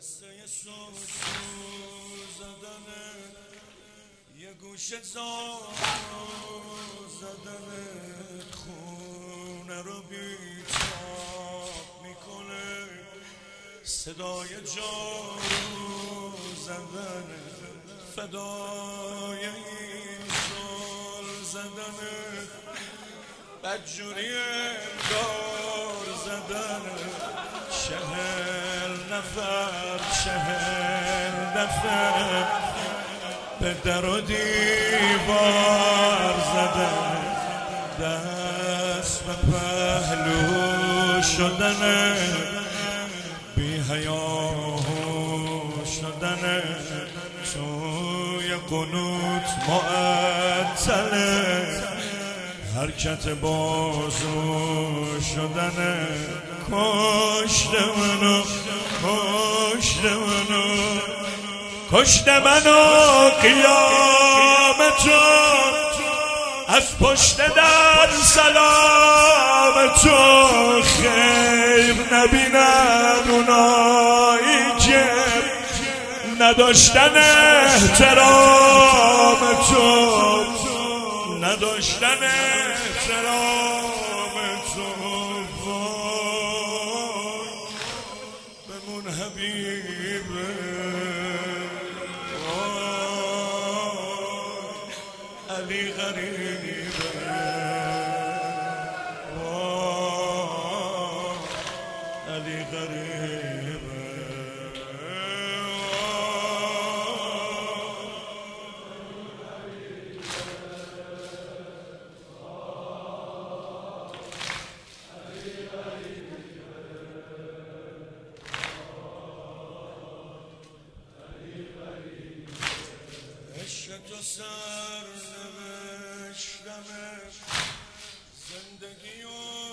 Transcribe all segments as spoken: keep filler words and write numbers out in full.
قصه زدن یه گوشه زار زدن خونه رو بیتاب میکنه، صدای جارو زدن فدای این زل زدن، بدجوری دار زدن، چهل نفر چهل نفر به در و دیوار زدن، دست به پهلو شدن، بی حیا شدن، توی قنوت معطله، حرکت بازو شدن، کشته منو کشته منو کشته منو قیامتون، از پشت در سلامتون، خیر نبینن اونایی که نداشتن احترامتون، نداشتن احترامتون. بمون حبیبه علی غریبه، علی غریبه. عشق تو سر نوشتمه، زندگی و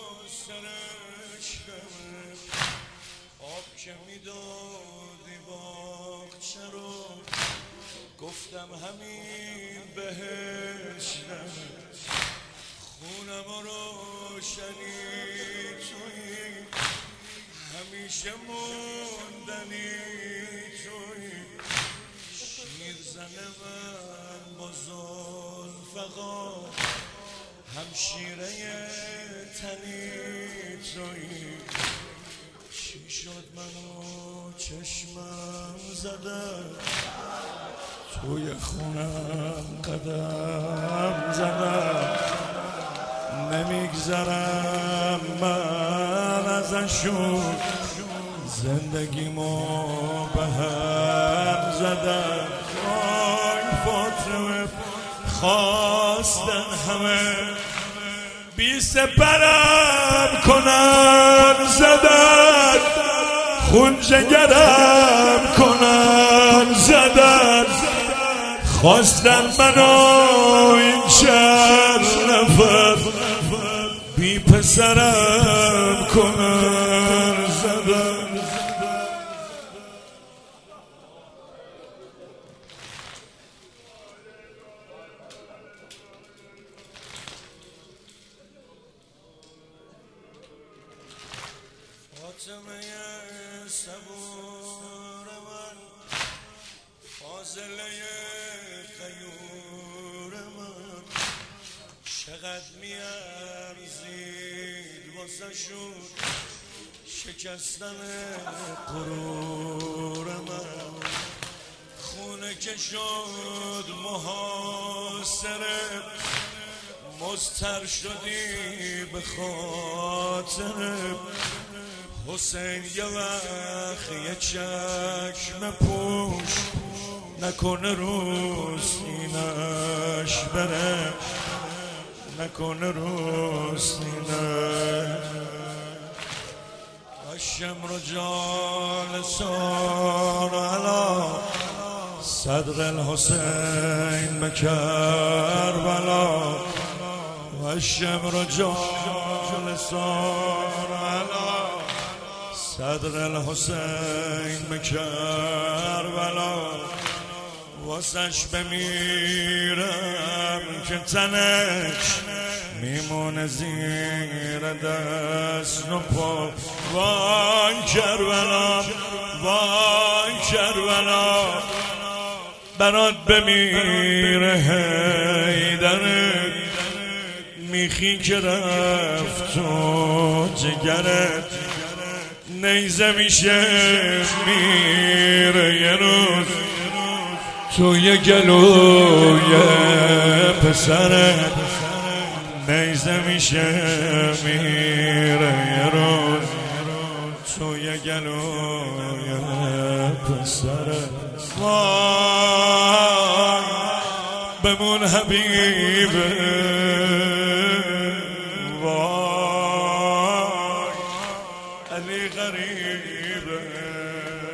سرشتمه، آب که میدادی باغچه رو، گفتم همین بهشتمه، خونم و روشنی توی، همیشه موندنی توی، شیر زنه من با زلفقا، همشیره تنی توی، چی شد منو چشمم زدن، توی خونم قدم زدن، نمیگذرم من ازشون، زندگیمو به هم زدن، وای فاطمه خواستن همه بی سپرم کنن زدن، خون جگرم کنن زدن، خواستن منو این چند نفر بی پسرم کنن زدن. فاطمه صبور من، فاضله غیور من، چقدر میارزید واسه شون شکستن غرور من، خونه که شد محاصره، مضطر شدی به خاطر حسین، یه وقت یه چشم پوش نکنه رو سینش بره، نکنه رو سینه، الشمر جالسان علی صدر الحسین بکربلا، الشمر جالسان علی صدر الحسین بکربلا، واسش بمیرم که تنش میمونه زیر دست و پا. وای کربلا وای کربلا برات بمیره حیدرت میخی که رفت تو جگرت نیزه میشه میره یه روز توی گلوی پسرت نیزه میشه میره یه روز توی گلوی پسرت وای بمون حبیبه وای علی غریبه